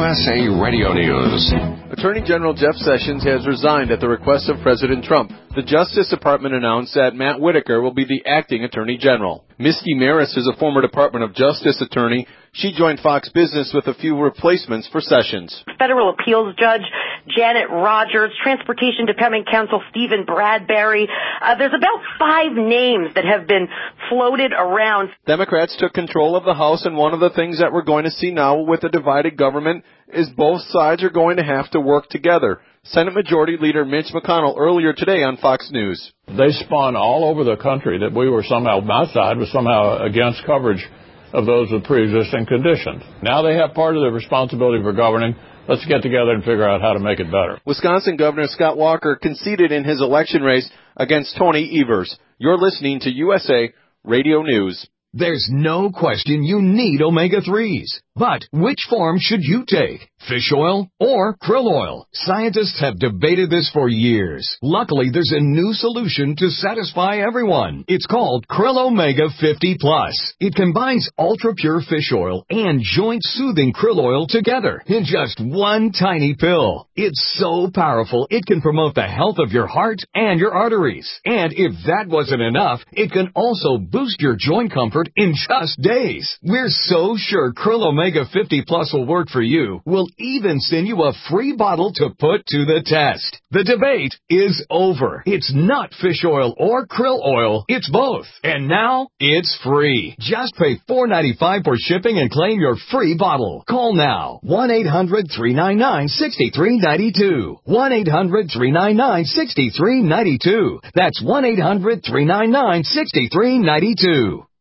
USA Radio News. Attorney General Jeff Sessions has resigned at the request of President Trump. The Justice Department announced that Matt Whitaker will be the acting Attorney General. Misty Maris is a former Department of Justice attorney. She joined Fox Business with a few replacements for Sessions. Federal Appeals Judge Janet Rogers, Transportation Department Counsel Stephen Bradbury. There's about 5 names that have been floated around. Democrats took control of the House, and one of the things that we're going to see now with a divided government is both sides are going to have to work together. Senate Majority Leader Mitch McConnell earlier today on Fox News. They spun all over the country that we were somehow, my side was somehow against coverage of those with pre-existing conditions. Now they have part of the responsibility for governing. Let's get together and figure out how to make it better. Wisconsin Governor Scott Walker conceded in his election race against Tony Evers. You're listening to USA Radio News. There's no question you need omega-3s. But which form should you take? Fish oil or krill oil? Scientists have debated this for years. Luckily, there's a new solution to satisfy everyone. It's called Krill Omega 50 Plus. It combines ultra-pure fish oil and joint-soothing krill oil together in just one tiny pill. It's so powerful, it can promote the health of your heart and your arteries. And if that wasn't enough, it can also boost your joint comfort in just days. We're so sure Krill Omega 50 Plus will work for you. We'll even send you a free bottle to put to the test. The debate is over. It's not fish oil or krill oil. It's both. And now it's free. Just pay $4.95 for shipping and claim your free bottle. Call now. 1-800-399-6392. 1-800-399-6392. That's 1-800-399-6392.